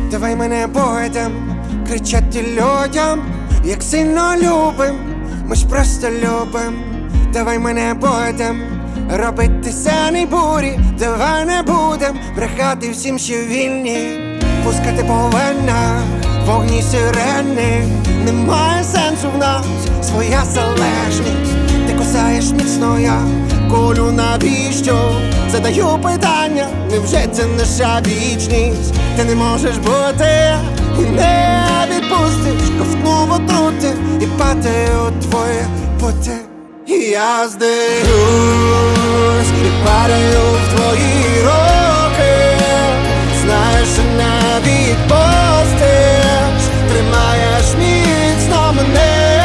Давай мене будем кричати людям, як сильно любим, ми ж просто любим. Давай мене будем робити сяні бурі, давай не будем брехати всім, що вільні, пускати по венах вогні сирени. Немає сенсу в нас своя залежність. Ти кусаєш міцно, я колю навіщо? Задаю питання, невже це наша вічність? Ти не можеш бути і не відпустиш, ковтнув отрути і падаю твоє пути. І я здаюсь і падаю в твої руки. Знаєш, що не відпустиш, тримаєш міцно мене.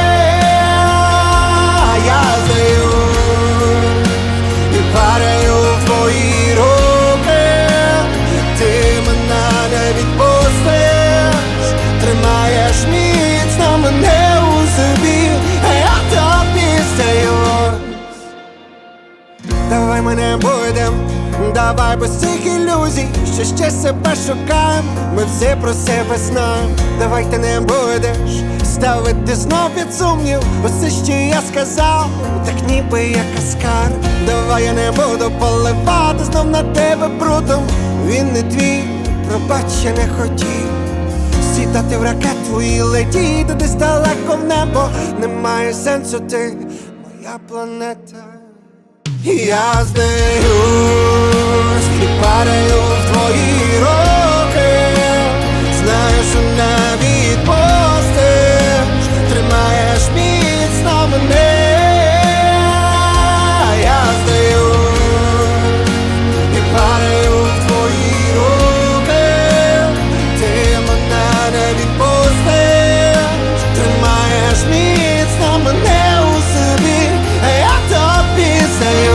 Я здаюсь і падаю в твої руки. Ти мене не відпустиш, тримаєш міцно мене у собі, а я тобі здаюсь. Давай мене будем, давай без цих ілюзій, що ще себе шукаєм, ми все про себе знаємо. Давай ти не будеш ставити знов під сумнів усе, що я сказав, так ніби я каскар. Давай я не буду поливати знов на тебе брудом. Він не твій, пробач, я не хотів сідати в ракету і летіти десь далеко в небо. Немає сенсу, ти моя планета. Я здаюсь і падаю в твої руки. Знаєш, що не відпустиш, тримаєш міцно мене. Я здаюсь і падаю в твої руки. Ти мене не відпустиш, тримаєш міцно мене у собі, а я тобі здаюсь.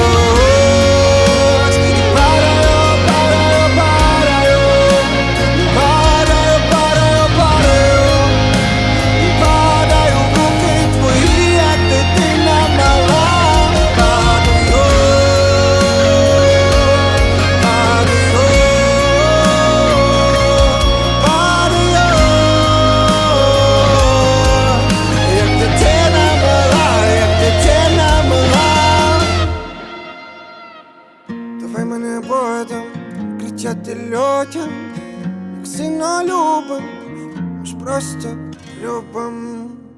Давай мене будем кричати людям, як сильно любим, ми ж просто любим.